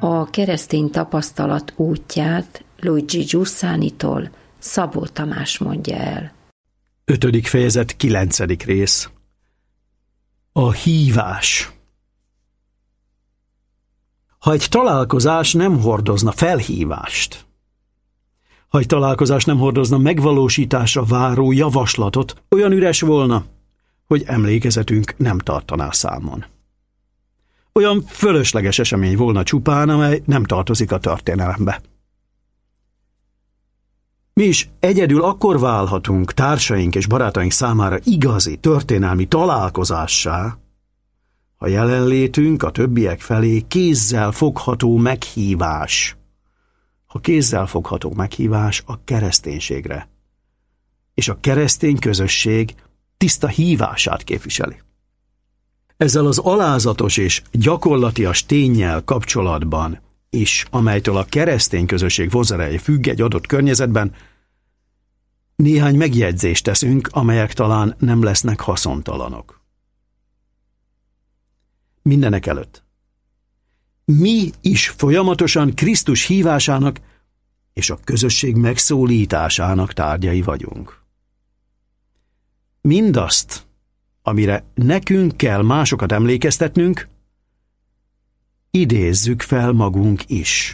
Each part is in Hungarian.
A keresztény tapasztalat útját Luigi Giussánitól Szabó Tamás mondja el. 5. fejezet 9. rész. A hívás. Ha egy találkozás nem hordozna felhívást, ha egy találkozás nem hordozna megvalósításra váró javaslatot, olyan üres volna, hogy emlékezetünk nem tartaná számon. Olyan fölösleges esemény volna csupán, amely nem tartozik a történelembe. Mi is egyedül akkor válhatunk társaink és barátaink számára igazi, történelmi találkozássá, ha jelenlétünk a többiek felé kézzel fogható meghívás. Ha kézzel fogható meghívás a kereszténységre, és a keresztény közösség tiszta hívását képviseli. Ezzel az alázatos és gyakorlatias ténnyel kapcsolatban is, amelytől a keresztény közösség vozereje függ egy adott környezetben, néhány megjegyzést teszünk, amelyek talán nem lesznek haszontalanok. Mindenek előtt. Mi is folyamatosan Krisztus hívásának és a közösség megszólításának tárgyai vagyunk. Mindazt, amire nekünk kell másokat emlékeztetnünk, idézzük fel magunk is.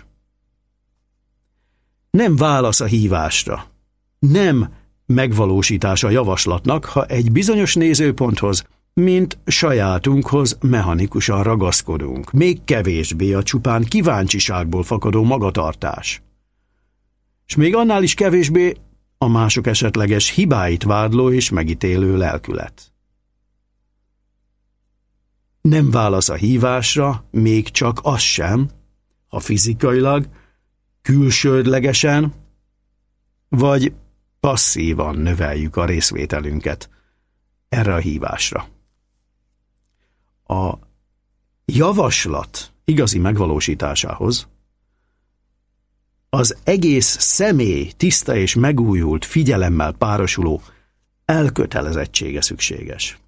Nem válasz a hívásra, nem megvalósítása a javaslatnak, ha egy bizonyos nézőponthoz, mint sajátunkhoz mechanikusan ragaszkodunk, még kevésbé a csupán kíváncsiságból fakadó magatartás. És még annál is kevésbé a mások esetleges hibáit vádló és megítélő lelkület. Nem válasz a hívásra, még csak az sem, ha fizikailag, külsődlegesen, vagy passzívan növeljük a részvételünket erre a hívásra. A javaslat igazi megvalósításához az egész személy tiszta és megújult figyelemmel párosuló elkötelezettsége szükséges.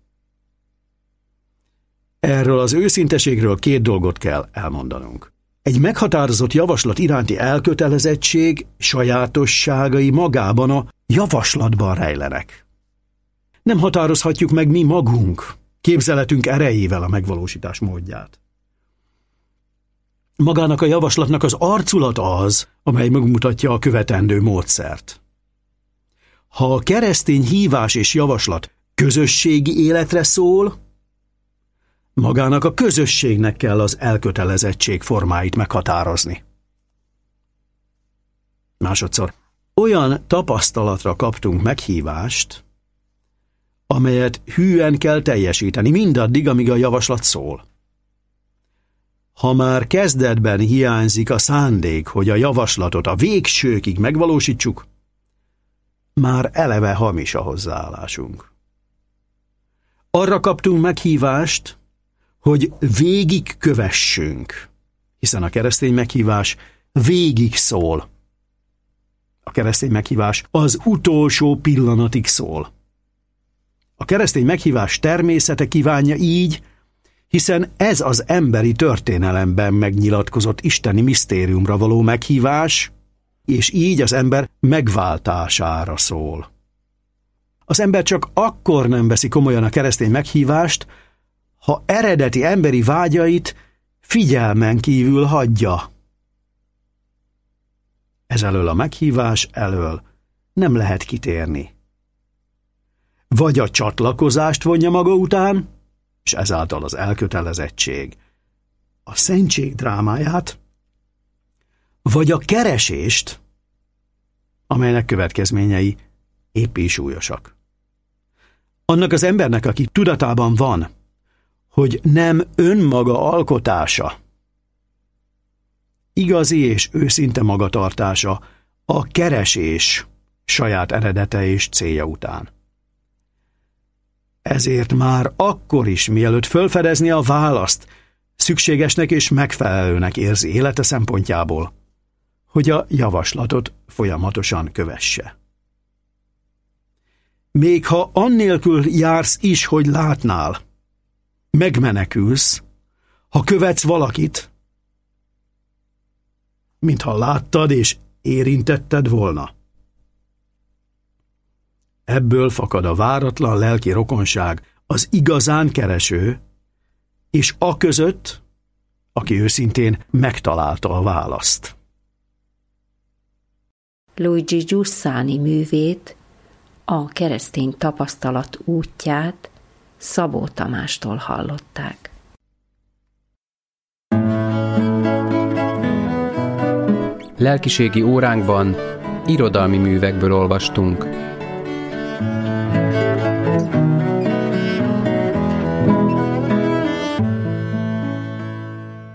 Erről az őszinteségről 2 dolgot kell elmondanunk. Egy meghatározott javaslat iránti elkötelezettség sajátosságai magában a javaslatban rejlenek. Nem határozhatjuk meg mi magunk, képzeletünk erejével a megvalósítás módját. Magának a javaslatnak az arculata az, amely megmutatja a követendő módszert. Ha a keresztény hívás és javaslat közösségi életre szól, magának a közösségnek kell az elkötelezettség formáit meghatározni. Másodszor, olyan tapasztalatra kaptunk meghívást, amelyet hűen kell teljesíteni mindaddig, amíg a javaslat szól. Ha már kezdetben hiányzik a szándék, hogy a javaslatot a végsőkig megvalósítsuk, már eleve hamis a hozzáállásunk. Arra kaptunk meghívást, hogy végig kövessünk, hiszen a keresztény meghívás végig szól. A keresztény meghívás az utolsó pillanatig szól. A keresztény meghívás természete kívánja így, hiszen ez az emberi történelemben megnyilatkozott isteni misztériumra való meghívás, és így az ember megváltására szól. Az ember csak akkor nem veszi komolyan a keresztény meghívást, ha eredeti emberi vágyait figyelmen kívül hagyja. Ezelől a meghívás elől nem lehet kitérni. Vagy a csatlakozást vonja maga után, és ezáltal az elkötelezettség, a szentség drámáját, vagy a keresést, amelynek következményei épp súlyosak. Annak az embernek, aki tudatában van, hogy nem önmaga alkotása, igazi és őszinte magatartása a keresés saját eredete és célja után. Ezért már akkor is, mielőtt fölfedezni a választ, szükségesnek és megfelelőnek érzi élete szempontjából, hogy a javaslatot folyamatosan kövesse. Még ha annélkül jársz is, hogy látnál, megmenekülsz, ha követsz valakit, mintha láttad és érintetted volna. Ebből fakad a váratlan lelki rokonság az igazán kereső, és a között, aki őszintén megtalálta a választ. Luigi Giussani művét, a keresztény tapasztalat útját Szabó Tamástól hallották. Lelkiségi óránkban irodalmi művekből olvastunk.